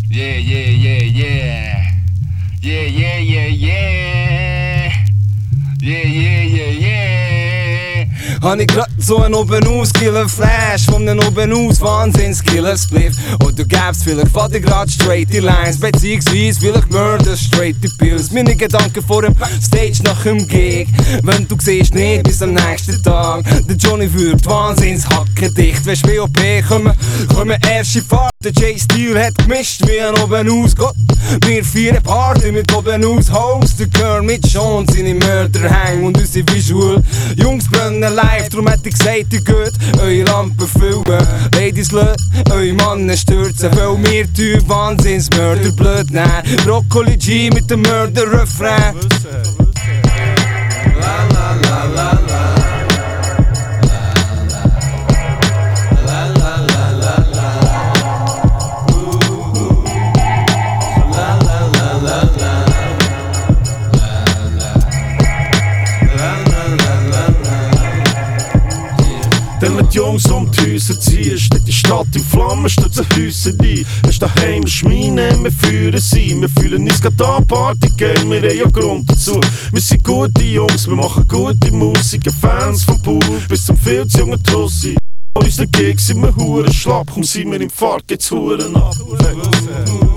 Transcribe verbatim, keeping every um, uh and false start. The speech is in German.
Yeah, yeah, yeah, yeah. Yeah, yeah, yeah, yeah. Yeah, yeah, yeah, yeah. Han ich grad so ein Oben-Aus-Killer-Flash von den Oben-Aus-Wahnsinns-Killer-Spliff. Oder gäb's vielleicht von dir grad straight die Lines, beziehungsweise vielleicht Murder straight die Pills. Meine Gedanken vor dem Stage nach dem Gig, wenn du siehst nicht bis am nächsten Tag. Der Johnny wirkt Wahnsinns-Hacke dicht. Weisst W O P kommen, kommen erst in Fahrt. Der J-Steel hat gemischt wie ein Oben-Aus-Gott. Wir feiern Party mit Oben-Aus-Host. Der Girl mit Sean, seine Mörder hängen und unsere Visual. Jungs brennen live, drum hätte ich gesagt, ihr geht eure Lampen füllen. Ladies, lass eure Mannen stürzen, weil wir tun Wahnsinns-Mörder blöd nehmen. Broccoli G mit dem Mörder-Refrain. La la la la la. Dann wenn die Jungs um die Häuser ziehen, steht die Stadt in Flammen, stürzen Häuser ein. Hast daheim Schweine, wir führen sie. Wir fühlen uns grad an Party, gell, wir haben ja Grund dazu. Wir sind gute Jungs, wir machen gute Musik, Fans vom Pool bis zum viel zu jungen Trossi. An unseren Gigs sind wir hure schlapp, komm sind wir im Fahrt, geht's Huren ab.